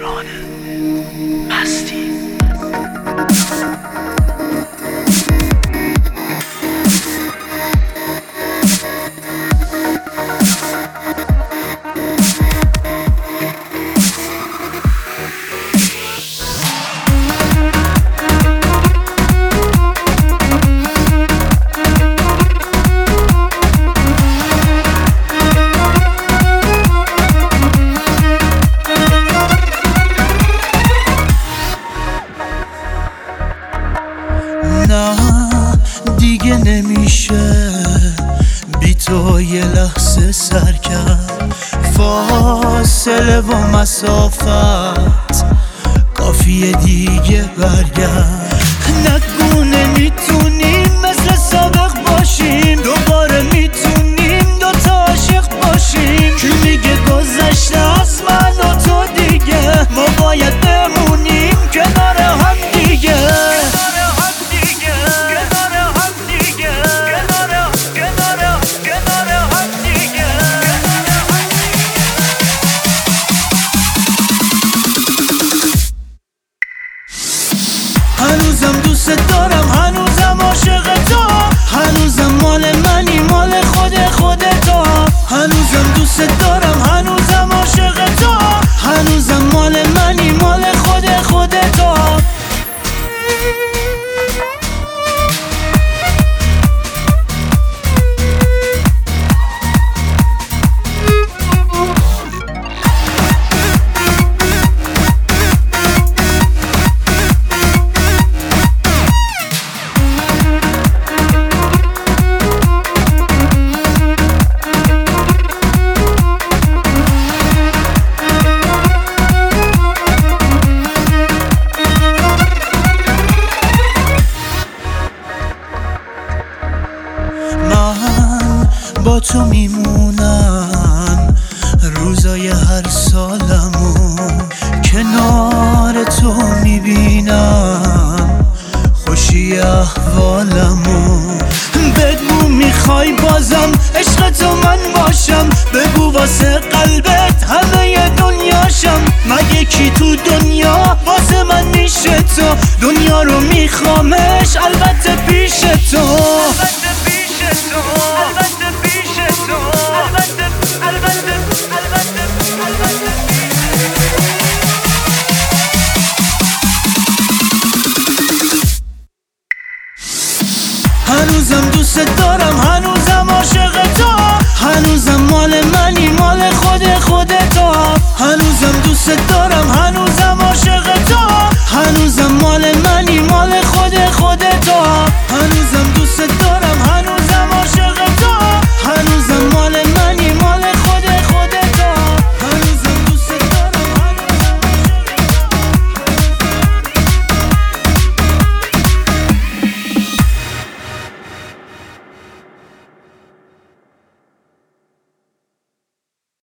دوران مستی. نه دیگه نمیشه بی تو یه لحظه سر کرد، فاصله و مسافت کافیه دیگه برگرد. نگو نمیتونیم مثل سابق باشیم، دوباره میتونیم دوتا عاشق باشیم. کی میگه گذشته از من و تو دیگه، ما باید بمونیم کنار هم دیگه. هنوزم دوست دارم، هنوزم عاشق تو، هنوزم مال منی مال خودتو. هنوزم دوست دارم، هنوزم عاشق تو، هنوزم مال منی مال خودتو. من با تو میمونم روزای هر سالمو، کنار تو میبینم خوشی احوالمو. بگو میخوای بازم عشق تو من باشم، بگو واسه قلبت همه دنیاشم. مگه کی تو دنیا واسه من میشه تو، دنیا رو میخوامش البته پیش تو. هنوزم دوست دارم، هنوزم عاشق تو، هنوزم مال منی مال خودتو. هنوزم